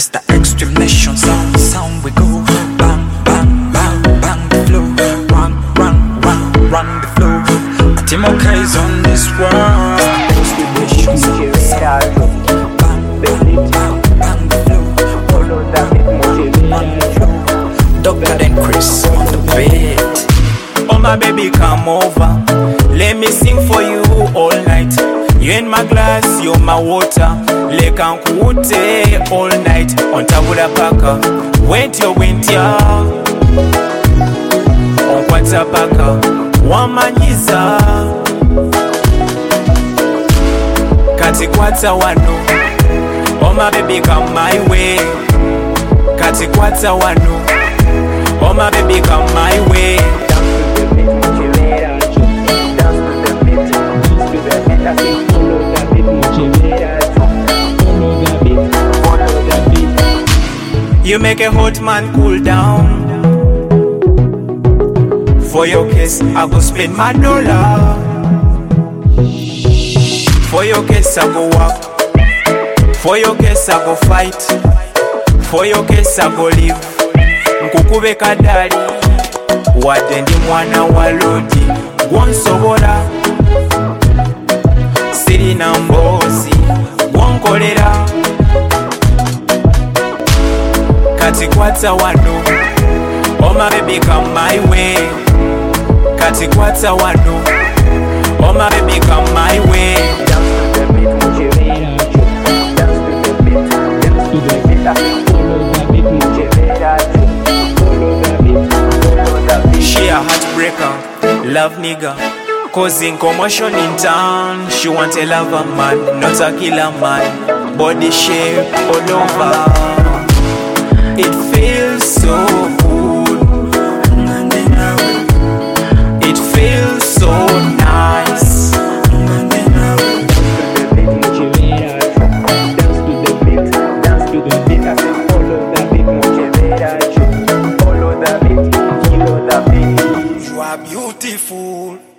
It's the extreme nation sound, sound we go. Bang, bang, bang, bang the flow. Run, run, run, run the flow. Timoka is on this world. Extreme nation sound, sound we go. Bang, bang, bang, bang the flow. Run the flow. Dr. then Chris on the beat. Oh my baby, come over. Let me sing for you all night. You in my glass, you're my water. Leka nkute all night. Ontabula paka, wentya onkwata paka, wamanyiza kati kwata wano. Oh my baby, come my way. Kati kwata wano. Oh my baby, come my way. You make a hot man cool down. For your kiss, I go spend my dollar. For your kiss, I go walk. For your kiss, I go fight. For your kiss, I go live. Nkukube kadali, wadde ndi mwana wa lodi. Gwonsobola, sirina mboozi. Gwonkolera, kati kwata wano. Oh my baby, come my way. Kati kwata wano. Oh my baby, come my way. She a heartbreaker, love nigga, causing commotion in town. She want a lover man, not a killer man. Body shape all over. It feels so good. It feels so nice. You are beautiful.